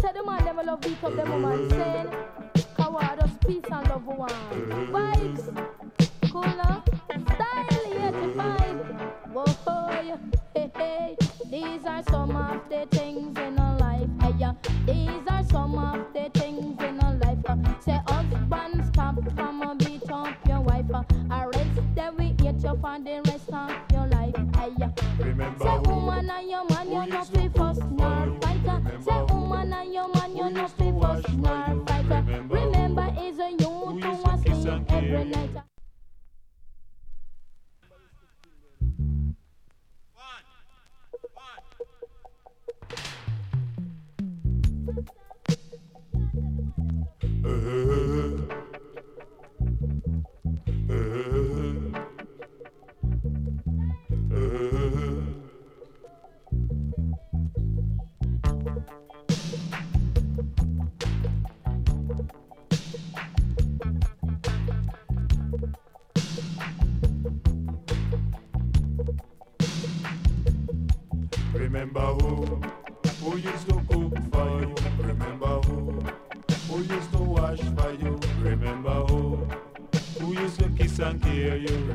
Say the man them love beat up them woman saying, coward us peace and love one. Vibes, cooler, style 85. Whoa, hey, hey. These are some of the things in a life. Hey, yeah. These are some of the things in a life. Say husband stop from a beat up your wife. Arrest them we hate you for the rest of your life. Hey, yeah. Remember say woman and your man you not fi fuss nor fighter. Say woman and your man you not fi fuss nor fighter. Remember is a you to was sleep every night. Remember who used to cook for you? Remember who used to wash for you? Remember who used to kiss and care you?